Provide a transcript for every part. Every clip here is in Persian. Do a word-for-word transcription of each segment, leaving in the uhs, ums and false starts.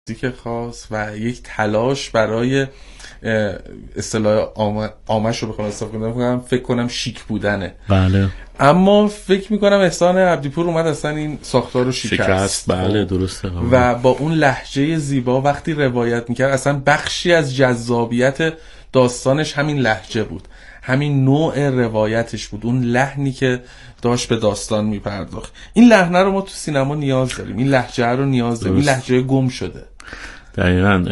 موزیک خاص و یک تلاش برای اصطلاح عامش رو بخوام استفاده کنم، فکر کنم شیک بودنه. بله. اما فکر میکنم احسان عبدیپور اومد اصلا این ساختار رو شکست. شکست. بله درسته. و با اون لهجه زیبا وقتی روایت میکرد، اصلا بخشی از جذابیت داستانش همین لهجه بود، همین نوع روایتش بود، اون لحنی که داشت به داستان میپرداخت. این لحنه رو ما تو سینما نیاز داریم، این لهجه رو نیاز داریم. این لهجه گم شده. دقیقاً.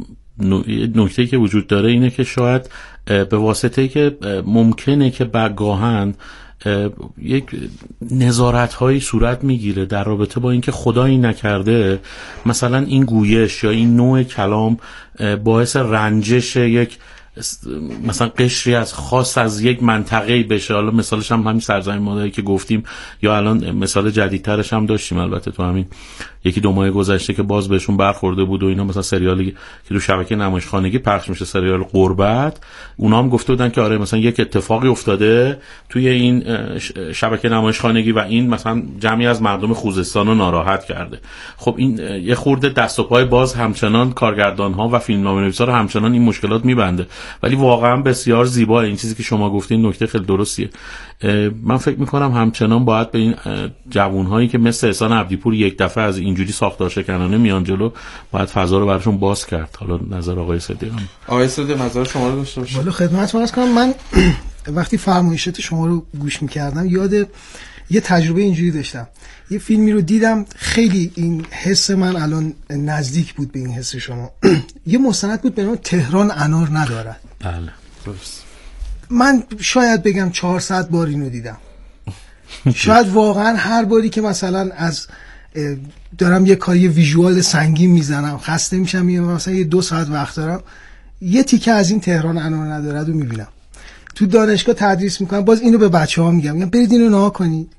نکته که وجود داره اینه که شاید به واسطه که ممکنه که گاهن یک نظارت هایی صورت میگیره در رابطه با اینکه خدایی نکرده مثلا این گویش یا این نوع کلام باعث رنجش یک مثلا قشری از خاص از یک منطقه‌ای بشه. حالا مثالش هم همین سرزمین مادری که گفتیم، یا الان مثال جدیدترش هم داشتیم البته تو همین یکی دو ماه گذشته که باز بهشون برخورده بود و اینا، مثلا سریالی که تو شبکه نمایشخانگی پخش میشه، سریال غربت، اونا هم گفته بودن که آره مثلا یک اتفاقی افتاده توی این شبکه نمایشخانگی و این مثلا جمعی از مردم خوزستان رو ناراحت کرده. خب این یه خورده دست و پای باز همچنان کارگردان‌ها و فیلمنامه‌نویسا رو همچنان این مشکلات میبنده، ولی واقعا بسیار زیبا. این چیزی که شما گفتین نکته خیلی درستیه. من فکر میکنم همچنان باید به این جوانهایی که مثل احسان عبدیپور یک دفعه از اینجوری ساختار شکنانه میان جلو، باید فضا رو براشون باز کرد. حالا نظر آقای صدیق هم. آقای صدیق نظر شما رو داشته باشید. والا خدمتتون عرض کنم، من وقتی فرمایشات شما رو گوش میکردم یاد یه تجربه اینجوری داشتم. یه فیلمی رو دیدم، خیلی این حس من الان نزدیک بود به این حس شما. یه مستند بود به نام تهران انار ندارد. بله درست. من شاید بگم چهارصد بار اینو دیدم. شاید واقعا هر باری که مثلا از دارم یه کاری ویژوال سنگین میزنم، خسته میشم، مثلا یه دو ساعت وقت دارم، یه تیکه از این تهران انار ندارد رو میبینم. تو دانشگاه تدریس میکنم، باز اینو به بچه‌ها میگم، میگم برید اینو نها کنید.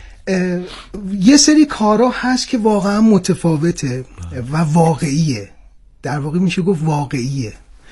یه سری کارا هست که واقعا متفاوته و واقعیه، در واقع میشه گفت واقعیه،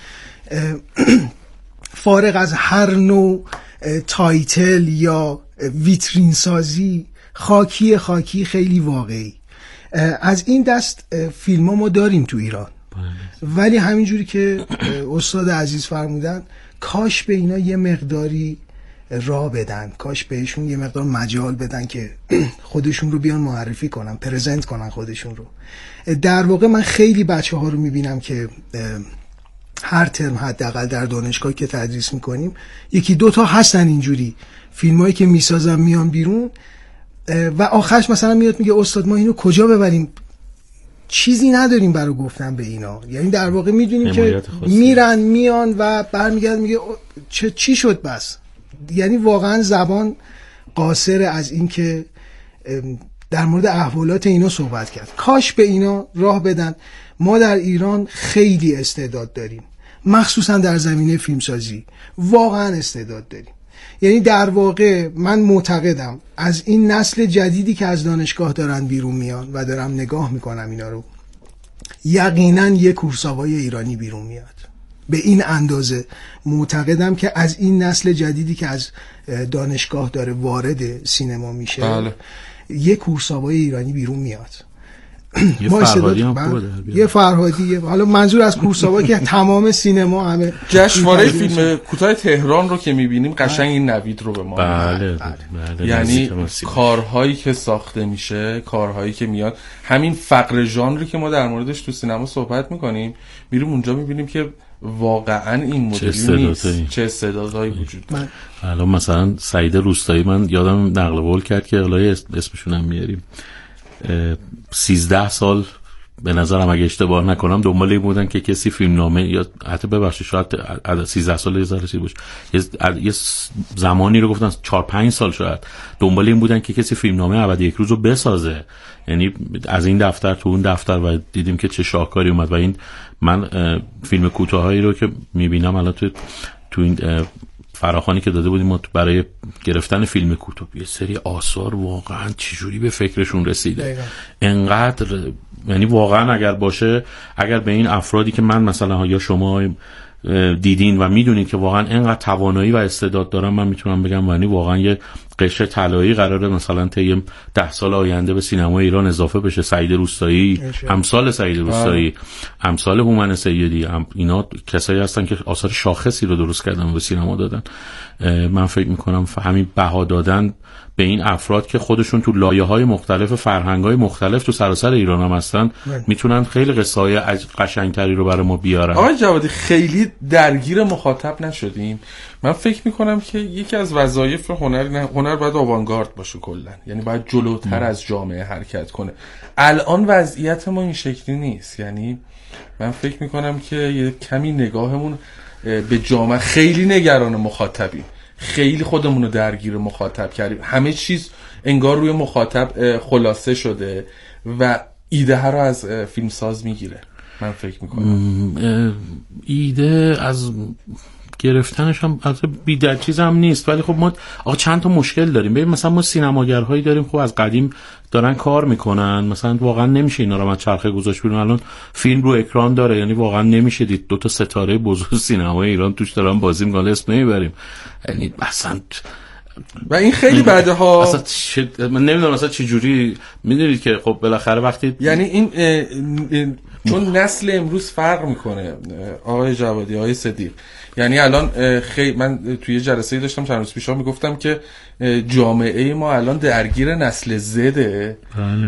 فارغ از هر نوع تایتل یا ویترین سازی، خاکی خاکی خیلی واقعی. از این دست فیلم ها ما داریم تو ایران، ولی همینجوری که استاد عزیز فرمودن، کاش به اینا یه مقداری راه بدن، کاش بهشون یه مقدار مجال بدن که خودشون رو بیان معرفی کنن، پرزنت کنن خودشون رو. در واقع من خیلی بچه ها رو میبینم که هر ترم حداقل در دانشگاه که تدریس میکنیم یکی دو تا هستن اینجوری فیلمایی که میسازن میان بیرون و آخرش مثلا میاد میگه استاد ما اینو کجا ببریم، چیزی نداریم برای گفتن به اینا. یعنی در واقع میدونیم که میرن میان و برمیگردن میگه چه چی شد بس. یعنی واقعا زبان قاصر از این که در مورد احوالات اینا صحبت کرد. کاش به اینا راه بدن. ما در ایران خیلی استعداد داریم، مخصوصا در زمینه فیلمسازی واقعا استعداد داریم. یعنی در واقع من معتقدم از این نسل جدیدی که از دانشگاه دارن بیرون میان و دارم نگاه میکنم اینا رو، یقینا یک کورساوای ایرانی بیرون میاد. به این اندازه معتقدم که از این نسل جدیدی که از دانشگاه داره وارد سینما میشه، بله، یک کورساوای ایرانی بیرون میاد. یه فرهادی هم خوبه، یه فرهادی. حالا منظور از کورساوا که تمام سینما همه جشنواره فیلم کوتاه تهران رو که میبینیم قشنگ این نوید رو به ما بله, بله. بله. یعنی کارهایی که ساخته میشه، کارهایی که میاد، همین فقر ژانری که ما در موردش تو سینما صحبت میکنیم، میریم اونجا میبینیم که واقعا این مدلی نیست، چه استعدادهایی وجود داره. الان مثلا سعید روستایی، من یادم نقل قول کرد که الهی اسمشون هم میاریم، سیزده سال به نظرم اگه اشتباه نکنم دنبال این بودن که کسی فیلمنامه، یا حتی ببخشید شاید سیزده سال یه ذره چیز باشه، یه زمانی رو گفتن چهار پنج سال شاید دنبال این بودن که کسی فیلمنامه ابد یک روز رو بسازه. یعنی از این دفتر تو اون دفتر و دیدیم که چه شاهکاری اومد. و این من فیلم کوتاهایی رو که میبینم الان تو تو این فراخوانی که داده بودیم ما برای گرفتن فیلم کوتاه، یه سری آثار واقعا چجوری به فکرشون رسیده انقدر، یعنی واقعا اگر باشه، اگر به این افرادی که من مثلا یا شما دیدین و میدونید که واقعا اینقدر توانایی و استعداد دارن، من میتونم بگم یعنی واقعا یه قشر طلایی قراره مثلا طی ده سال آینده به سینمای ایران اضافه بشه. سعید روستایی، امثال سعید روستایی، امثال هومن سیدی، اینا کسایی هستن که آثار شاخصی رو درست کردن و به سینما دادن. من فکر میکنم همین بها دادن به این افراد که خودشون تو لایه‌های مختلف، فرهنگ‌های مختلف تو سراسر ایران هم هستن، میتونن خیلی قصه‌های قشنگتری رو برای ما بیارن. آقای جوادی خیلی درگیر مخاطب نشدیم. من فکر میکنم که یکی از وظایف هنر هنر باید آوانگارد باشه کلا، یعنی باید جلوتر م. از جامعه حرکت کنه. الان وضعیت ما این شکلی نیست. یعنی من فکر میکنم که یه کمی نگاهمون به جامعه، خیلی نگران مخاطبیم، خیلی خودمون رو درگیر مخاطب کردیم، همه چیز انگار روی مخاطب خلاصه شده و ایده ها رو از فیلمساز میگیره. من فکر میکنم ایده از گرفتنش هم از بی‌درد چیز هم نیست، ولی خب ما آقا چند تا مشکل داریم. ببین مثلا ما سینماگرهایی داریم خب از قدیم دارن کار میکنن، مثلا واقعا نمیشه اینا رو من چرخه گذاشت بیرون. الان فیلم رو اکران داره، یعنی واقعا نمیشه دید دو تا ستاره بزرگ سینمای ایران توش دارن بازی میکنن، اسم نمیبریم. یعنی اصلا و این خیلی بعدها اصلا چه... من نمیدونم اصلا چه جوری میدونید که خب بالاخره وقتی یعنی این اه... اه... چون نسل امروز فرق میکنه آقای جوادی، آقای صدیق. یعنی الان خیلی من توی جلسه‌ای داشتم چند روز پیش میگفتم که جامعه ما الان درگیر نسل زده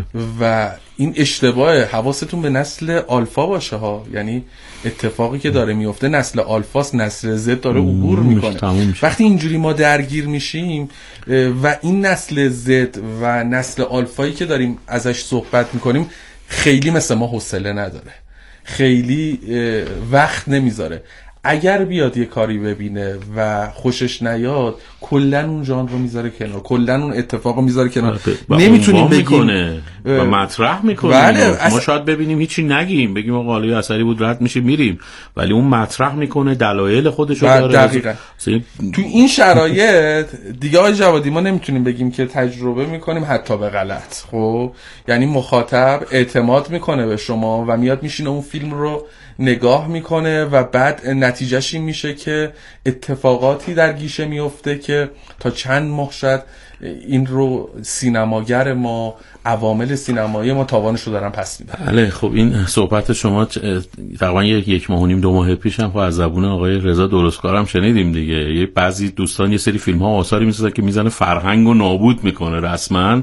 و این اشتباهه. حواستون به نسل آلفا باشه ها. یعنی اتفاقی که داره میفته نسل آلفاست، نسل زد داره عبور میکنه. وقتی اینجوری ما درگیر میشیم و این نسل زد و نسل آلفایی که داریم ازش صحبت میکنیم خیلی مثل ما حوصله نداره، خیلی وقت نمیذاره. اگر بیاد یه کاری ببینه و خوشش نیاد کلن اون ژانر رو میذاره کنار، کلن اون اتفاق رو میذاره کنار، نمیتونیم بگیم و مطرح میکنه. بله. ما شاید ببینیم هیچی نگیم، بگیم آقا حالا یه اثری بود رد میشه میریم، ولی اون مطرح میکنه، دلایل خودش رو داره. دقیقاً تو این شرایط دیگه آقای جوادی ما نمیتونیم بگیم که تجربه میکنیم حتی به غلط. خب یعنی مخاطب اعتماد میکنه به شما و میاد میشینه اون فیلم رو نگاه میکنه و بعد نتیجهش این میشه که اتفاقاتی در گیشه میفته که تا چند ماه شاید این رو سینماگر ما، عوامل سینمایی ما تاوانش رو دارن پس میدن. بله خب این صحبت شما تقریبا یک یک ماه و نیم دو ماه پیش هم از زبون آقای رضا درستکارم شنیدیم دیگه. یه بعضی دوستان یه سری فیلم ها و آثاری میسازن که میزنه فرهنگ رو نابود میکنه رسما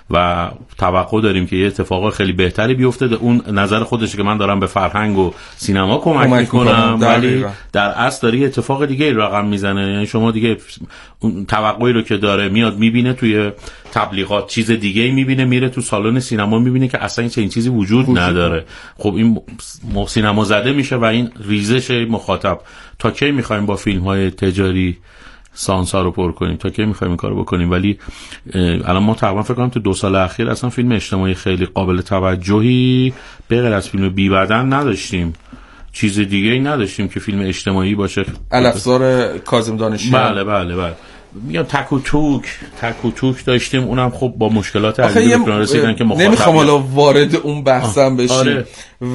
و توقع داریم که یه اتفاق خیلی بهتری بیفته. اون نظر خودشه که من دارم به فرهنگ و سینما کمک, کمک میکنم، ولی در اصل داره اتفاق دیگه رقم میزنه. یعنی شما دیگه اون توقعی رو که داره میاد میبینه توی تبلیغات چیز دیگه میبینه، میره تو سالن سینما میبینه که اصلا این چیزی وجود, وجود نداره. خب این سینما زده میشه و این ریزش مخاطب. تا کی میخوایم با فیلم های تجاری سانسا رو پر کنیم؟ تا کی میخوایم این کارو بکنیم؟ ولی الان ما تقریبا فکر کنم تو دو سال اخیر اصلا فیلم اجتماعی خیلی قابل توجهی به غیر از فیلم بی بدن نداشتیم، چیز دیگه ای نداشتیم که فیلم اجتماعی باشه. الافزار کاظم دانشیان. بله بله بله میگم تک و توک تک و توک داشتیم، اونم خب با مشکلات عدیدی به رسیدن که مخاطب نمیخوام حالا وارد اون بحثم بشیم. آره.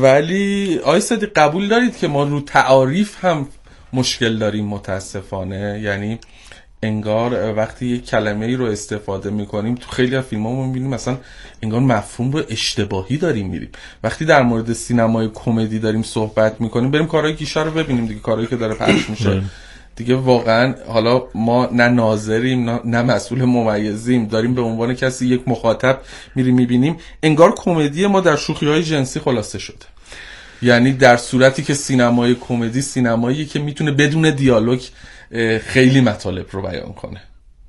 ولی آقای صدیق قبول دارید که ما رو تعاریف هم مشکل داریم متاسفانه؟ یعنی انگار وقتی یک کلمه ای رو استفاده میکنیم تو خیلی از فیلم‌ها ما میبینیم مثلا انگار مفهوم رو اشتباهی داریم میریم. وقتی در مورد سینمای کمدی داریم صحبت میکنیم بریم کارهای گیشه رو ببینیم دیگه، کارهایی که داره پخش میشه دیگه. واقعا حالا ما نه ناظریم نه, نه مسئول ممیزیم، داریم به عنوان کسی یک مخاطب میریم میبینیم. انگار کمدی ما در شوخی‌های جنسی خلاصه شده. یعنی در صورتی که سینمای کمدی سینمایی که میتونه بدون دیالوگ خیلی مطالب رو بیان کنه.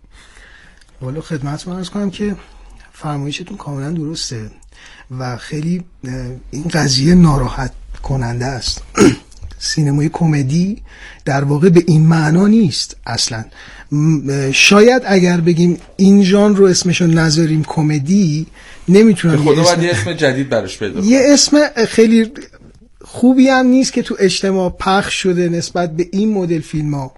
والا خدمتتون عرض کنم که فرمایشتون کاملا درسته و خیلی این قضیه ناراحت کننده است. سینمای کمدی در واقع به این معنا نیست اصلا. شاید اگر بگیم این ژانر رو اسمشو نذاریم کمدی نمیتونم خدا باید یه اسم جدید براش پیدا کنم. یه اسم خیلی خوبی هم نیست که تو اجتماع پخش شده نسبت به این مدل فیلم ها.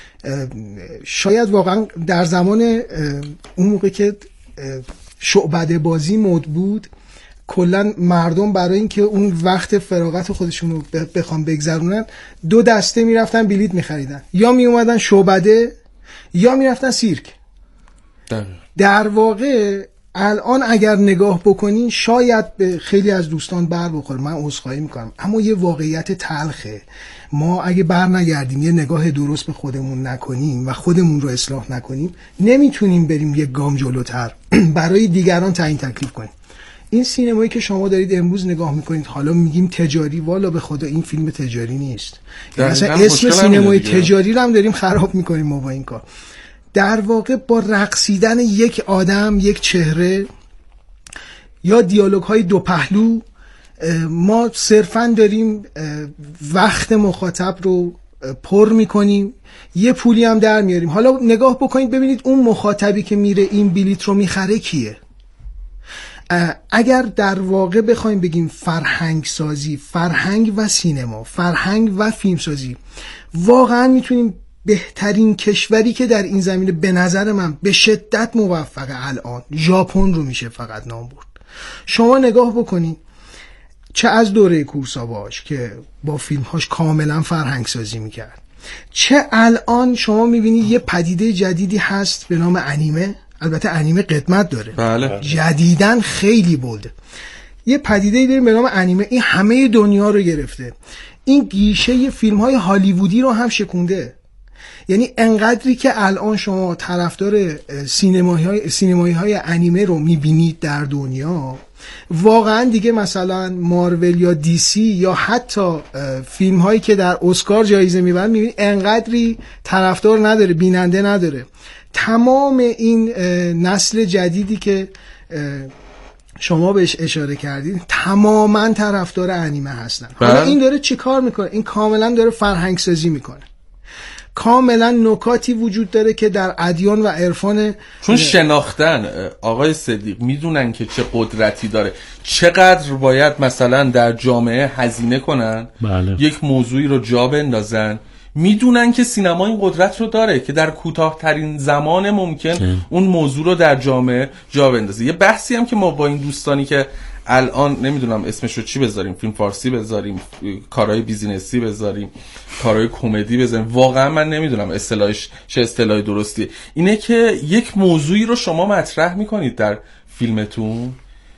شاید واقعا در زمان اون موقع که شعبده بازی مد بود کلا مردم برای اینکه اون وقت فراغت خودشون رو بخوام بگذرونن دو دسته میرفتن بلیط میخریدن، یا میومدن شعبده یا میرفتن سیرک. در واقع الان اگر نگاه بکنین شاید به خیلی از دوستان بر بخوره، من عذرخواهی میکنم، اما یه واقعیت تلخه. ما اگه بر نگردیم یه نگاه درست به خودمون نکنیم و خودمون رو اصلاح نکنیم نمیتونیم بریم یه گام جلوتر برای دیگران تعیین تکلیف کنیم. این سینمایی که شما دارید امروز نگاه میکنید حالا میگیم تجاری، والا به خدا این فیلم تجاری نیست. مثلا اسم سینمای تجاری رو هم داریم خراب میکنیم ما با این کار. در واقع با رقصیدن یک آدم، یک چهره یا دیالوگ های دو پهلو ما صرفاً داریم وقت مخاطب رو پر میکنیم، یه پولی هم در میاریم. حالا نگاه بکنید ببینید اون مخاطبی که میره این بلیت رو میخره کیه. اگر در واقع بخوایم بگیم فرهنگ سازی، فرهنگ و سینما، فرهنگ و فیلم سازی، واقعا میتونیم بهترین کشوری که در این زمینه به نظر من به شدت موفقه الان ژاپن رو میشه فقط نام برد. شما نگاه بکنید چه از دوره کورساواش که با فیلمهاش کاملا فرهنگ سازی میکرد، چه الان شما میبینید یه پدیده جدیدی هست به نام انیمه. البته انیمه قدمت داره، بله. جدیدن خیلی بولده. یه پدیده داریم به نام انیمه، این همه دنیا رو گرفته، این گیشه فیلم های هالیوودی رو هم شکونده. یعنی انقدری که الان شما طرفدار سینمایی های سینمایی های انیمه رو میبینید در دنیا، واقعا دیگه مثلا مارول یا دی سی یا حتی فیلم هایی که در اسکار جایزه میبرن میبینید انقدری طرفدار نداره، بیننده نداره. تمام این نسل جدیدی که شما بهش اشاره کردید تماما طرفدار انیمه هستن. حالا این داره چی کار میکنه؟ این کاملا داره فرهنگ سازی میکنه. کاملا نکاتی وجود داره که در ادیان و عرفان، چون شناختن آقای صدیق میدونن که چه قدرتی داره، چقدر باید مثلا در جامعه هزینه کنن، بله. یک موضوعی رو جا بندازن، میدونن که سینما این قدرت رو داره که در کوتاه‌ترین زمان ممکن چه؟ اون موضوع رو در جامعه جا بندازه. یه بحثی هم که ما با این دوستانی که الان نمیدونم اسمش رو چی بذاریم، فیلم فارسی بذاریم، کارهای بیزینسی بذاریم، کارهای کمدی بذاریم، واقعا من نمیدونم اصطلاحش چه اصطلاحی درستیه، اینه که یک موضوعی رو شما مطرح میکنید در فیلمتون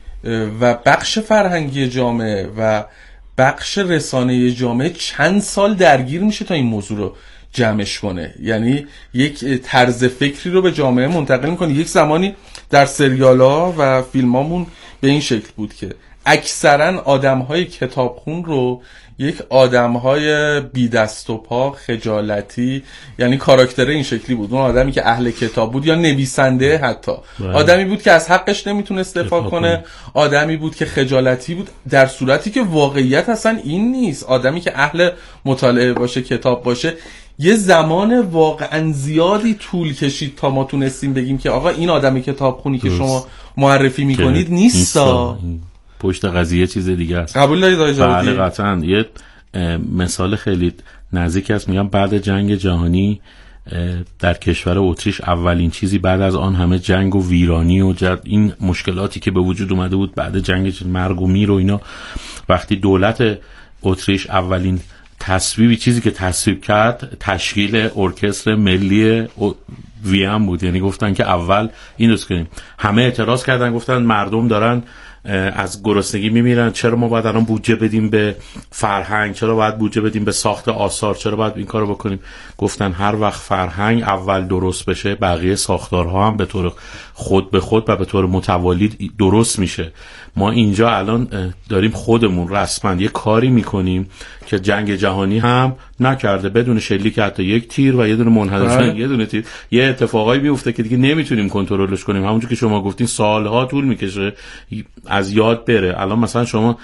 و بخش فرهنگی جامعه و بخش رسانه جامعه چند سال درگیر میشه تا این موضوع رو جمعش کنه. یعنی یک طرز فکری رو به جامعه منتقل میکنه. یک زمانی در سریالا و فیلمامون به این شکل بود که اکثرا آدم‌های کتابخون رو یک آدم‌های بی دست و پا، خجالتی، یعنی کاراکتر این شکلی بود. اون آدمی که اهل کتاب بود یا نویسنده، حتی باید. آدمی بود که از حقش نمیتونست دفاع کنه، آدمی بود که خجالتی بود، در صورتی که واقعیت اصلا این نیست. آدمی که اهل مطالعه باشه، کتاب باشه. یه زمان واقعا زیادی طول کشید تا ما تونستیم بگیم که آقا این آدمی کتابخونی که شما معرفی میکنید نیستا. پشت قضیه چیز دیگه است. قبول دارید آقای جوادی؟ بله قطعاً. یه مثال خیلی نزدیک است، میگم بعد جنگ جهانی در کشور اتریش اولین چیزی بعد از آن همه جنگ و ویرانی و جد این مشکلاتی که به وجود اومده بود بعد جنگ، مرگ و میر و اینا، وقتی دولت اتریش اولین تصویبی چیزی که تصویب کرد تشکیل ارکستر ملی وین بود. یعنی گفتن که اول این درست کنیم. همه اعتراض کردن، گفتن مردم دارن از گرسنگی میمیرن، چرا ما باید الان بودجه بدیم به فرهنگ، چرا باید بودجه بدیم به ساخت آثار، چرا باید این کارو بکنیم؟ گفتن هر وقت فرهنگ اول درست بشه بقیه ساختارها هم به طور خود به خود و به طور متوالی درست میشه. ما اینجا الان داریم خودمون رسما یه کاری میکنیم که جنگ جهانی هم نکرده، بدون شلیک حتی یک تیر و یه دونه منحدر شدن یه دونه تیر، یه اتفاقایی میفته که دیگه نمیتونیم کنترلش کنیم. همونجوری که شما گفتین سالها طول میکشه از یاد بره. الان مثلا شما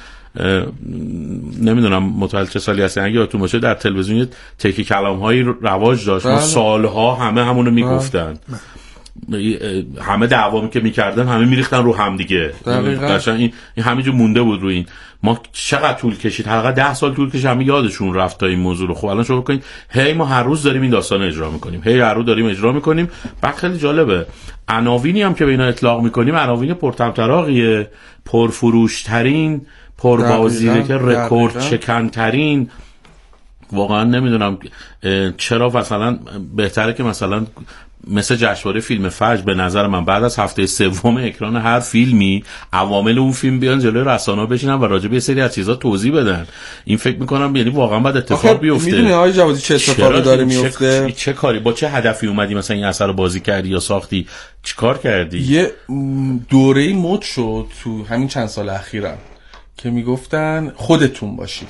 نمیدونم متولد چه سالی هستین، اگه یادتون باشه در تلویزیون یه تکی کلام‌هایی رواج داشت، ما سالها همه همونو میگفتن، همه دعوامی که میکردن همه میریختن رو هم دیگه، قشنگ این, این همینجور مونده بود رو این. ما چقدر طول کشید، حداقل ده سال طول کشید همه یادشون رفت تا این موضوع رو. خب الان شما بکنید هی ما هر روز داریم این داستان اجرا میکنیم، هی هر روز داریم اجرا میکنیم. بعد خیلی جالبه عناوینی هم که به اینا اطلاق میکنیم عناوین پرطمطراقیه، پرفروشترین، پربازیه، که رکورد شکنترین. واقعا نمیدونم چرا مثلا بهتره که مثلا مثل جشنواره فیلم فجر به نظر من بعد از هفته سوم اکران هر فیلمی عوامل اون فیلم بیان جلوی رسانه‌ها بشینن و راجع به یه سری از چیزا توضیح بدن. این فکر می‌کنم یعنی واقعا بعد اتفاق بیفته. میدونی آقای جوادی چه اتفاقی داره میفته؟ چه،, چه کاری با چه هدفی اومدی مثلا این اثر رو بازی کردی یا ساختی؟ چیکار کردی؟ یه دوره‌ای مد شد تو همین چند سال اخیرم که میگفتن خودتون باشید.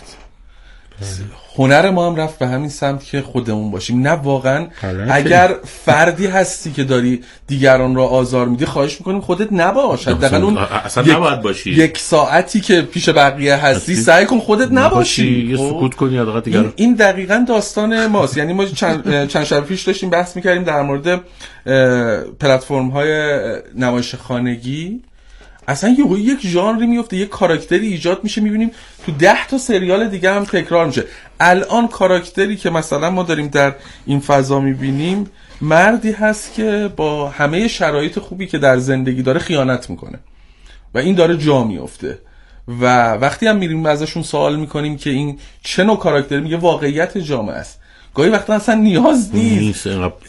هنر ما هم رفت به همین سمت که خودمون باشیم. نه واقعا اگر فردی هستی که داری دیگران را آزار میدی خواهش میکنیم خودت نباش، حداقل اون اصلا یک... نباید باشی. یک ساعتی که پیش بقیه هستی سعی کن خودت نباشی، یه سکوت کنی حداقل دیگران. این, این دقیقاً داستان ماست. یعنی ما چند چند شب پیش داشتیم بحث میکردیم در مورد پلتفرم های نمایش خانگی. اصلا یه یک ژانری میفته، یک کاراکتری ایجاد میشه، میبینیم تو ده تا سریال دیگه هم تکرار میشه. الان کاراکتری که مثلا ما داریم در این فضا میبینیم مردی هست که با همه شرایط خوبی که در زندگی داره خیانت میکنه و این داره جا میفته و وقتی هم میریم ازشون سوال میکنیم که این چه نوع کاراکتری، میگه واقعیت جامعه است. گاهی وقتا اصلا نیاز نیست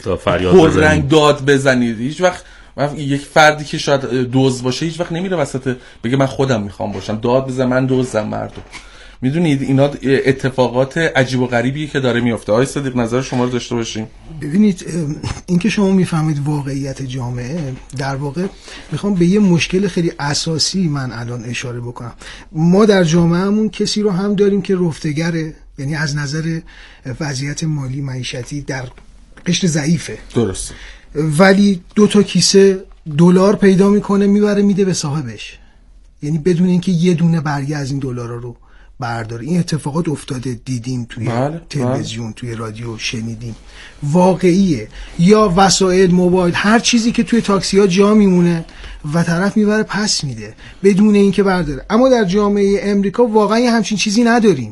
پررنگ داد بزنید. هیچ وقت یک فردی که شاید دوز باشه هیچ وقت نمیره وسط بگه من خودم میخوام باشم، داد بزن من دوزم مردم. میدونید اینا اتفاقات عجیب و غریبیه که داره میفته. آقای صدیق نظر شما رو داشته باشیم. ببینید این که شما میفهمید واقعیت جامعه، در واقع میخوام به یه مشکل خیلی اساسی من الان اشاره بکنم. ما در جامعهمون کسی رو هم داریم که رفتگره، یعنی از نظر وضعیت مالی معیشتی در قشر ضعیفه، درست، ولی دو تا کیسه دلار پیدا میکنه میبره میده به صاحبش، یعنی بدون اینکه یه دونه برگه از این دلارا رو برداره. این اتفاقات افتاده، دیدیم توی بله، تلویزیون، توی رادیو شنیدیم، واقعیه. یا وسایل، موبایل، هر چیزی که توی تاکسی ها جا میمونه و طرف میبره پس میده بدون اینکه برداره. اما در جامعه امریکا واقعا یه همچین چیزی نداریم،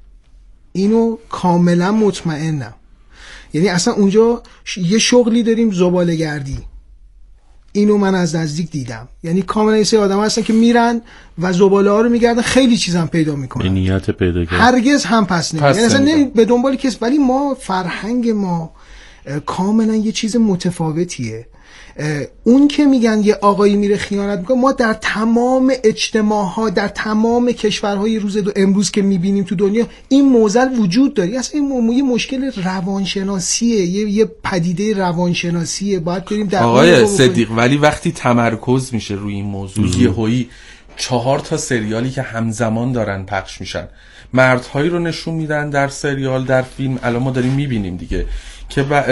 اینو کاملا مطمئنم. یعنی اصلا اونجا یه شغلی داریم، زباله‌گردی. اینو من از نزدیک دیدم. یعنی کاملا یه سری آدم هستن که میرن و زباله ها رو میگردن، خیلی چیزام پیدا میکنن، نیت پیدا کردن، هرگز هم پس نمیدن. یعنی اصلا نمی به دنبال کس. ولی ما فرهنگ ما کاملا یه چیز متفاوتیه. اون که میگن یه آقایی میره خیانت میکنه، ما در تمام اجتماعها، در تمام کشورهای روز دو امروز که میبینیم تو دنیا این معضل وجود داره. اصلا این یه مشکل روانشناسیه، یه یه پدیده روانشناسیه. باید بریم در آقای صدیق، ولی وقتی تمرکز میشه روی این موضوع، یهویی چهار تا سریالی که همزمان دارن پخش میشن، مردهایی رو نشون میدن در سریال، در فیلم. الان ما داریم میبینیم دیگه که, ب...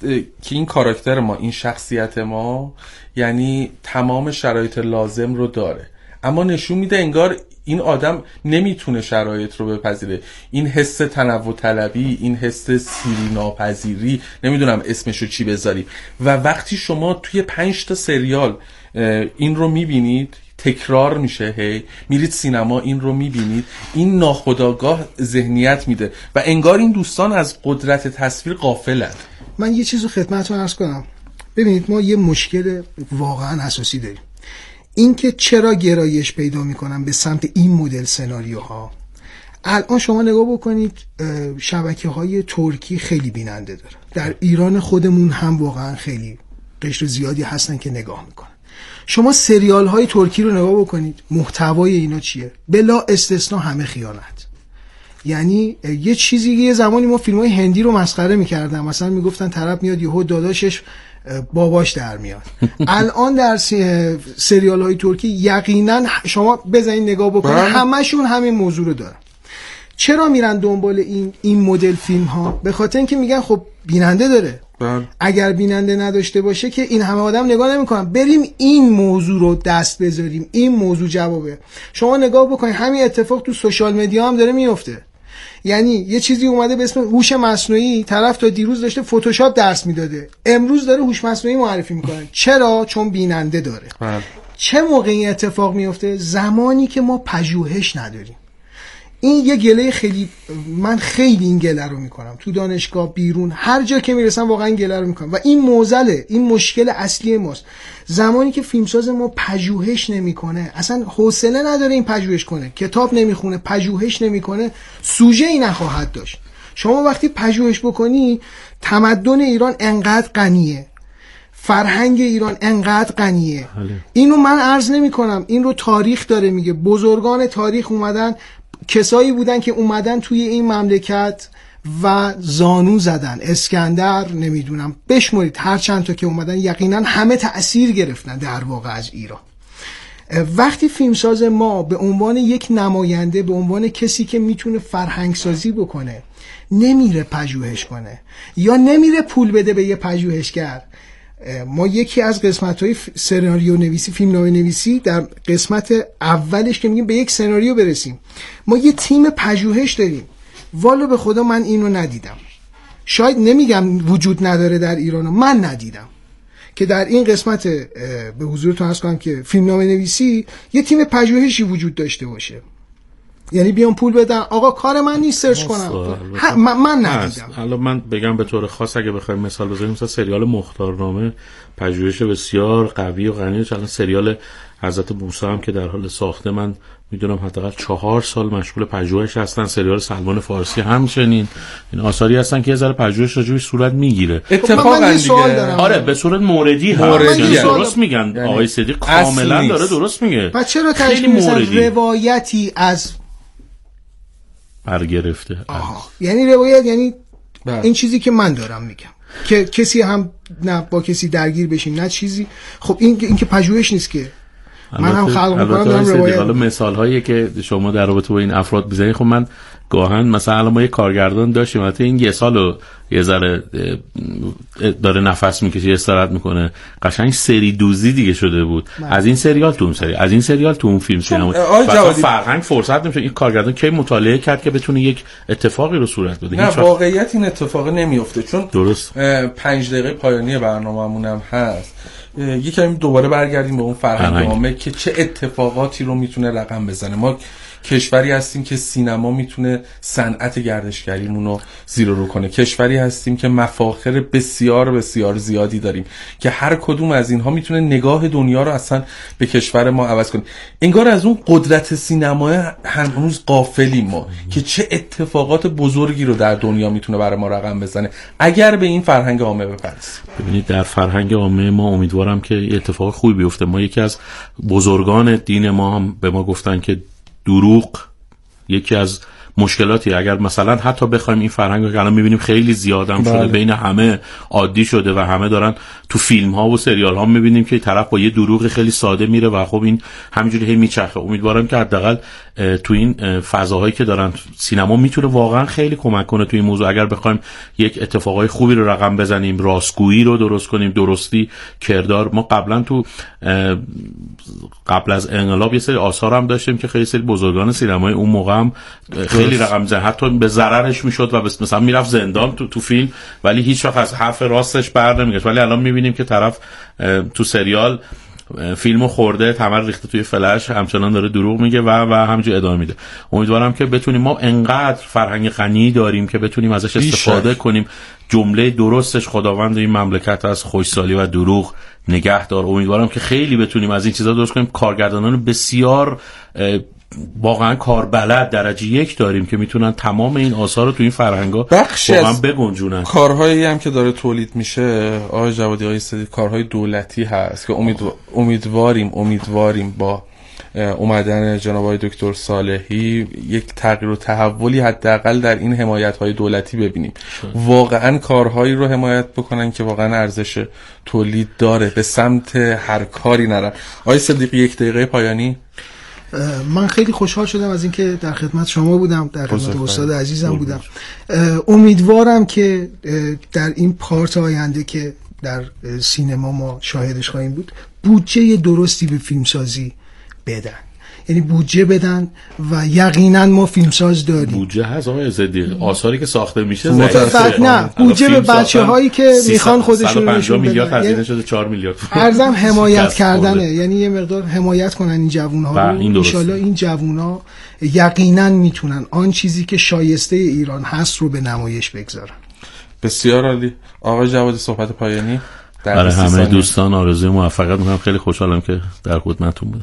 که این کاراکتر ما، این شخصیت ما، یعنی تمام شرایط لازم رو داره، اما نشون میده انگار این آدم نمیتونه شرایط رو بپذیره. این حس تنوع طلبی، این حس سیری ناپذیری، نمیدونم اسمشو چی بذاریم. و وقتی شما توی پنج تا سریال این رو میبینید، تکرار میشه، هی میرید سینما این رو میبینید، این ناخودآگاه ذهنیت میده و انگار این دوستان از قدرت تصویر غافلند. من یه چیزو خدمتتون عرض کنم. ببینید ما یه مشکل واقعا اساسی داریم، این که چرا گرایش پیدا میکنن به سمت این مدل سناریوها. الان شما نگاه بکنید، شبکه‌های ترکی خیلی بیننده داره، در ایران خودمون هم واقعا خیلی قشر زیادی هستن که نگاه میکنن. شما سریال های ترکی رو نگاه بکنید، محتوای اینا چیه؟ بلا استثنا همه خیانت. یعنی یه چیزی، یه زمانی ما فیلم های هندی رو مسخره میکردن، مثلا میگفتن طرف میاد یهو داداشش باباش در میاد. الان در سریال های ترکی یقینا شما بزنید نگاه بکنید، همشون همین موضوع رو دارن. چرا میرن دنبال این این مدل فیلم ها؟ به خاطر اینکه میگن خب بیننده داره، بله. اگر بیننده نداشته باشه که این همه آدم نگاه نمیکنن، بریم این موضوع رو دست بذاریم، این موضوع جوابه. شما نگاه بکنید همین اتفاق تو سوشال مدیا هم داره میفته. یعنی یه چیزی اومده به اسم هوش مصنوعی، طرف تا دیروز داشته فتوشاپ درس میداده، امروز داره هوش مصنوعی معرفی میکنه. چرا؟ چون بیننده داره. بله. چه موقع این اتفاق میفته؟ زمانی که ما پژوهش نداریم. این یه گله خیلی، من خیلی این گله رو میکنم تو دانشگاه، بیرون، هر جا که میرسم واقعا این گله رو میکنم و این معضله، این مشکل اصلی ماست. زمانی که فیلمساز ما پژوهش نمیکنه، اصلا حوصله نداره این پژوهش کنه، کتاب نمیخونه، پژوهش نمیکنه، سوژه ای نخواهد داشت. شما وقتی پژوهش بکنی، تمدن ایران انقدر غنیه، فرهنگ ایران انقدر غنیه. اینو من عرض نمی کنم، این رو تاریخ داره میگه. بزرگان تاریخ اومدن، کسایی بودن که اومدن توی این مملکت و زانو زدن. اسکندر، نمیدونم بشمرید هر چند تا که اومدن، یقینا همه تأثیر گرفتن در واقع از ایران. وقتی فیلمساز ما به عنوان یک نماینده، به عنوان کسی که میتونه فرهنگ سازی بکنه، نمیره پژوهش کنه یا نمیره پول بده به یه پژوهشگر. ما یکی از قسمت‌های سناریو نویسی، فیلمنامه نویسی، در قسمت اولش که میگیم به یک سناریو برسیم، ما یه تیم پژوهش داریم. والا به خدا من اینو ندیدم، شاید نمیگم وجود نداره در ایران، من ندیدم که در این قسمت به حضورتون عرض کنم که فیلمنامه نویسی یه تیم پژوهشی وجود داشته باشه. یعنی بیان پول بدن آقا کار من نیست سرچ کنم. ها من, من ندیدم. حالا من بگم به طور خاص اگه بخوایم مثال بزنیم، مثلا سریال مختارنامه پژوهش بسیار قوی و غنی. چون سریال حضرت موسی هم که در حال ساخته، من میدونم حداقل چهار سال مشغول پژوهش هستن. سریال سلمان فارسی همچنین. این آثاری هستن که یه ذره پژوهش راجعش صورت میگیره. اتفاقا دیگه آره به صورت موردی موردی هست. درست میگن آقای صدیق، کاملا داره درست میگه. بعد چرا تشکیل روایتی از برگرفته؟ یعنی روایت یعنی بله. این چیزی که من دارم میگم که کسی هم نه با کسی درگیر بشیم نه چیزی. خب این این که پژوهش نیست که من هم خلق می‌کنم دارم روایت. حالا مثال هایی که شما در رابطه با این افراد بزنید، خب من گاهن مثلا ما یه کارگردان داشتیم، البته این یه سالو یه ذره داره نفس میکشه، استراحت میکنه، قشنگ سری دوزی دیگه شده بود من. از این سریال تو اون سری، از این سریال تو اون فیلم سینما. مثلا فرهنگ فرصت نمیشه این کارگردان کی مطالعه کرد که بتونه یک اتفاقی رو صورت بده. نه واقعیت این اتفاق نمیفته. چون درست پنج دقیقه پایانی برنامه‌مون هم هست. یکم دوباره برگردیم به اون فرهنگ عامه که چه اتفاقاتی رو میتونه رقم بزنه. ما کشوری هستیم که سینما میتونه صنعت گردشگریمون رو زیر و رو کنه. کشوری هستیم که مفاخر بسیار بسیار زیادی داریم که هر کدوم از اینها میتونه نگاه دنیا رو اصلا به کشور ما عوض کنه. انگار از اون قدرت سینما هنوز غافلیم ما که چه اتفاقات بزرگی رو در دنیا میتونه برای ما رقم بزنه اگر به این فرهنگ عامه بپردازیم. ببینید در فرهنگ عامه ما امیدوارم که اتفاق خوبی بیفته. ما یکی از بزرگان دین ما هم به ما گفتن که دروغ یکی از مشکلاتی، اگر مثلا حتی بخوایم این فرهنگ رو که الان می‌بینیم خیلی زیادم شده، بین همه عادی شده و همه دارن تو فیلم ها و سریال ها می‌بینیم که طرف با یه دروغ خیلی ساده میره و خب این همینجوری هی میچرخه. امیدوارم که حداقل تو این فضاهایی که دارن سینما میتونه واقعا خیلی کمک کنه تو این موضوع. اگر بخوایم یک اتفاقای خوبی رو رقم بزنیم، راستگویی رو درست کنیم، درستی کردار. ما قبلا تو قبل از انقلاب یه سری آثار هم داشتیم که خیلی سری بزرگان سینمای اون موقع هم خیلی رقم زدن، حتی به ضررش میشد و مثلا میرفت زندان تو تو فیلم، ولی هیچ وقت از حرف راستش بر نمیگشت. ولی الان میبینیم که طرف تو سریال فیلمو خورده، تمر ریخته توی فلش، همچنان داره دروغ میگه و و همینجوری ادامه میده. امیدوارم که بتونیم، ما انقدر فرهنگ غنی داریم که بتونیم ازش استفاده کنیم. جمله درستش خداوند این مملکت از خوشسالی و دروغ نگهدار. امیدوارم که خیلی بتونیم از این چیزا درست کنیم. کارگردانان بسیار واقعا کاربلد درجه یک داریم که میتونن تمام این آثار رو تو این فرهنگا واقعا بگنجونن. کارهایی هم که داره تولید میشه آقای جوادی، آقای صدیق، کارهای دولتی هست که امید امیدواریم امیدواریم با اومدن جناب آقای دکتر صالحی یک تغییر و تحولی حداقل در این حمایت‌های دولتی ببینیم. شد. واقعا کارهایی رو حمایت بکنن که واقعا ارزش تولید داره، به سمت هر کاری نرن. آقای صدیقی یک دقیقه پایانی. من خیلی خوشحال شدم از اینکه در خدمت شما بودم، در خدمت استاد عزیزم بودم. امیدوارم که در این پارت آینده که در سینما ما شاهدش خواهیم بود، بودجه درستی به فیلمسازی بدن. یعنی بودجه بدن و یقینا ما فیلمساز داریم. بودجه هست آقای صدیق، آثاری که ساخته میشه متفق نه بودجه به بچه‌هایی که میخوان خودشون رو نشون بدن. میلیارد هزینه شده، چهار میلیارد. ارزم حمایت کردنه، یعنی یه مقدار حمایت کنن این جوان‌ها رو. ان شاءالله این جوان‌ها یقینا میتونن آن چیزی که شایسته ایران هست رو به نمایش بگذارن. بسیار عالی. آقای جوادی صحبت پایانی. برای همه دوستان آرزوی موفقیت میکنم. خیلی خوشحالم که در خدمتتون بودم.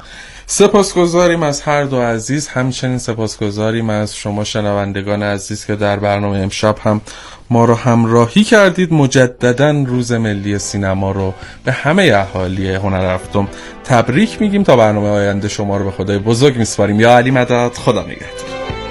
سپاسگزاریم از هر دو عزیز، همچنین سپاسگزاریم از شما شنوندگان عزیز که در برنامه امشب هم ما رو همراهی کردید. مجدداً روز ملی سینما رو به همه اهالی هنر هفتم تبریک میگیم. تا برنامه آینده شما رو به خدای بزرگ میسپاریم. یا علی مدد، خدا نگهدار.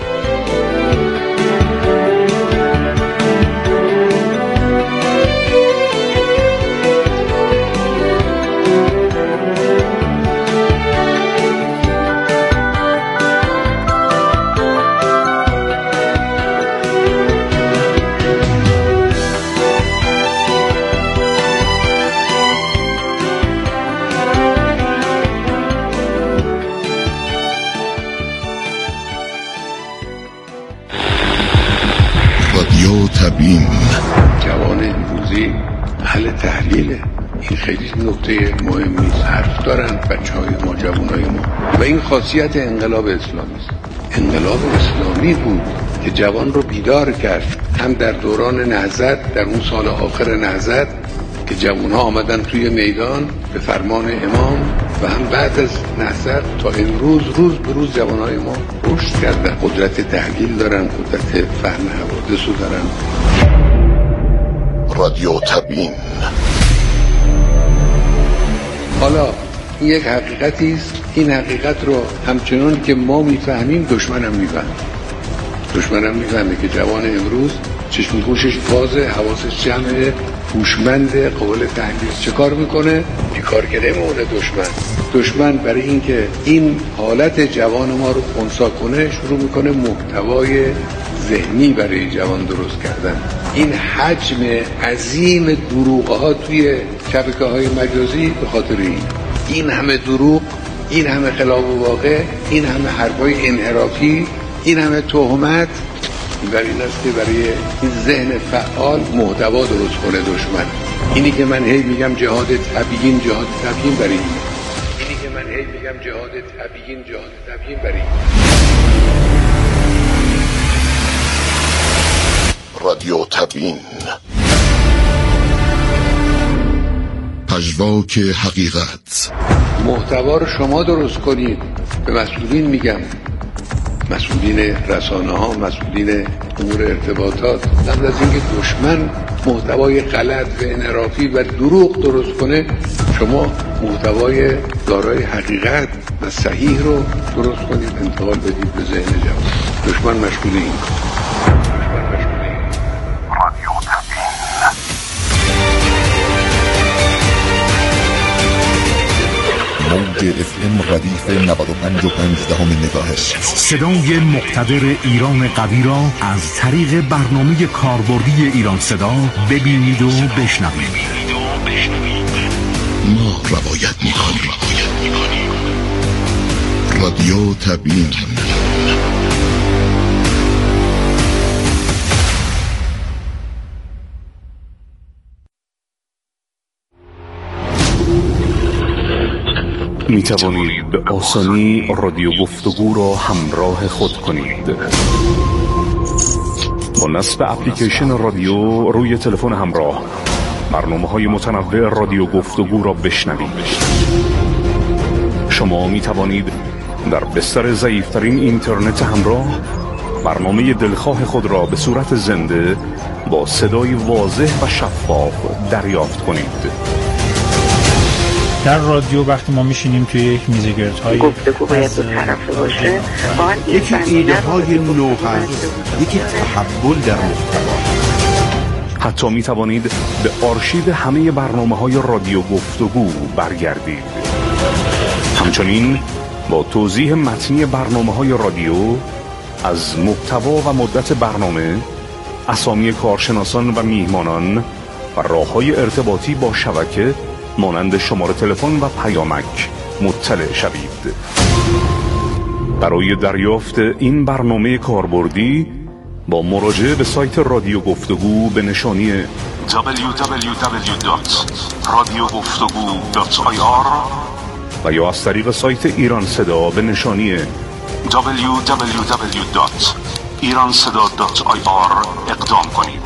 تبیین. جوان امروزی اهل تحلیله، این خیلی نکته مهمی است. حرف دارن بچهای ما، جوانای ما، و این خاصیت انقلاب اسلامی است. انقلاب اسلامی بود که جوان رو بیدار کرد، هم در دوران نهضت، در اون سال آخر نهضت که جوانها آمدن توی میدان به فرمان امام، و هم بعد از نهضت تا امروز روز به روز جوانهای ما رشد کردن، قدرت تحلیل دارن، قدرت فهم حوادث رو دارن. رادیو تبیین. حالا این یک حقیقتی است، این حقیقت رو همچنان که ما میفهمیم دشمنم میفهمه. دشمنم میفهمه که جوان امروز چشم گوشش بازه، حواسش جمعه، هوشمند، قابل تحلیل. چه کار میکنه؟ بیکارگره مورد دشمن. دشمن برای اینکه این حالت جوان ما رو خنثی کنه شروع میکنه محتوای ذهنی برای جوان درست کردن. این حجم عظیم دروغ ها توی شبکه‌های مجازی به خاطر این این همه دروغ، این همه خلاف واقع، این همه حرفای انحرافی، این همه تهمت، برای این است که برای این ذهن فعال محتوا درست کنه دشمن. اینی که من هی میگم جهاد تبیین، جهاد تبیین برای اینه. اینی که من هی میگم جهاد تبیین، جهاد تبیین برای اینه. رادیو تبیین، پژواک حقیقت. محتوا رو شما درست کنید. به مسئولین میگم، مسئولین رسانه ها، مسئولین امور ارتباطات، قبل از اینکه دشمن محتوای غلط و انحرافی و دروغ درست کنه، شما محتوای دارای حقیقت و صحیح رو درست کنید، انتقال بدید به ذهن جوان. دشمن مشغول این کار. دشمن مشغول این. رادیو تبیین. موج اف ام ردیف نود و پنج و پنج دهم مگاهرتز. صدای مقتدر ایران قوی را از طریق برنامه کاربردی ایران صدا ببینید و بشنوید. ما روایت می‌کنیم. رادیو تبیین. می توانید به آسانی رادیو گفتگو را همراه خود کنید. با نصب اپلیکیشن رادیو روی تلفن همراه برنامه‌های متنوع رادیو گفتگو را بشنوید. شما می توانید در بستر ضعیف‌ترین اینترنت همراه برنامه دلخواه خود را به صورت زنده با صدای واضح و شفاف دریافت کنید. در رادیو وقتی ما میشینیم توی یک میزگردهای گفتگو باید دو طرفه باشه، یکی ایده های نو هست، یکی تحول در محتوا. حتی می توانید به آرشیو همه برنامه های رادیو گفتگو برگردید. همچنین با توضیح متنی برنامه های رادیو از محتوا و مدت برنامه، اسامی کارشناسان و میهمانان و راه‌های ارتباطی با شبکه مانند شماره تلفن و پیامک مطلع شوید. برای دریافت این برنامه کاربردی با مراجعه به سایت رادیو گفتگو به نشانی دبلیو دبلیو دبلیو دات رادیو گفتگو دات آی آر و یا از طریق سایت ایران صدا به نشانی دبلیو دبلیو دبلیو دات ایران صدا دات آی آر اقدام کنید.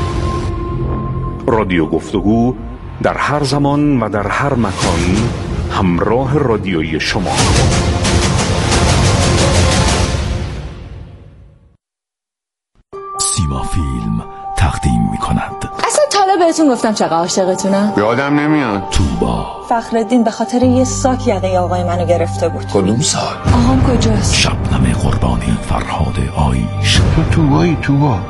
رادیو گفتگو در هر زمان و در هر مکان همراه رادیویی شما. سیما فیلم تقدیم می کند. اصلا تا حالا بهتون گفتم چقدر عاشقتونم؟ یادم نمیاد. توبا. فخرالدین به خاطر یه ساک یقه آقای منو گرفته بود. کدوم سال؟ آقام کجاست؟ شبنم قربانی، فرهاد آیش. تو توبایی توبا.